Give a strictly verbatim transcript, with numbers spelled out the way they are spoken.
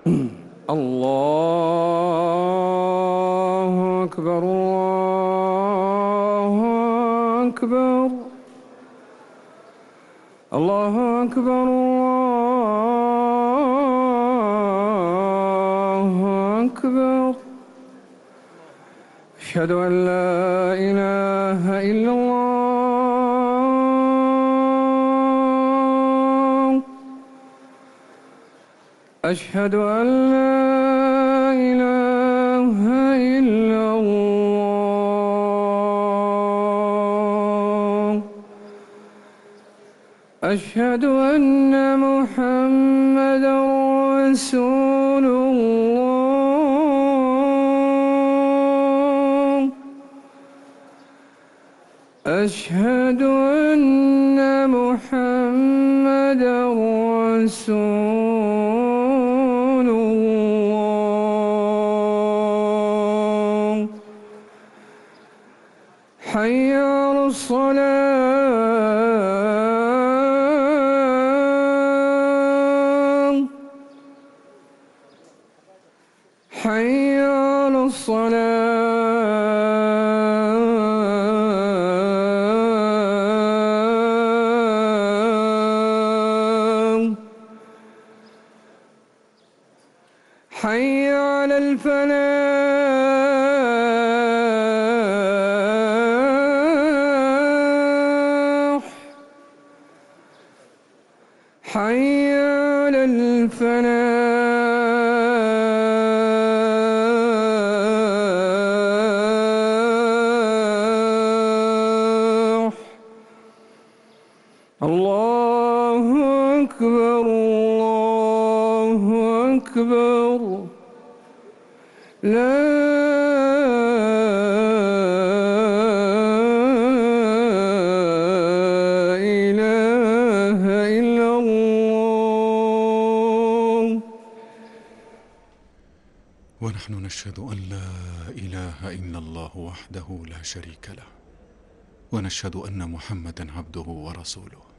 الله أكبر الله أكبر الله أكبر الله أكبر. أشهد أن لا إله إلا الله. أشهد أن لا إله إلا الله. أشهد أن محمدًا رسول الله. أشهد أن محمدًا رسول الله. حي على الصلاة. حي على الصلاة. حي على الفلاح. حي على الفلاح. الله أكبر الله أكبر. لا إله إلا الله. ونحن نشهد أن لا إله إلا الله وحده لا شريك له، ونشهد أن محمدًا عبده ورسوله.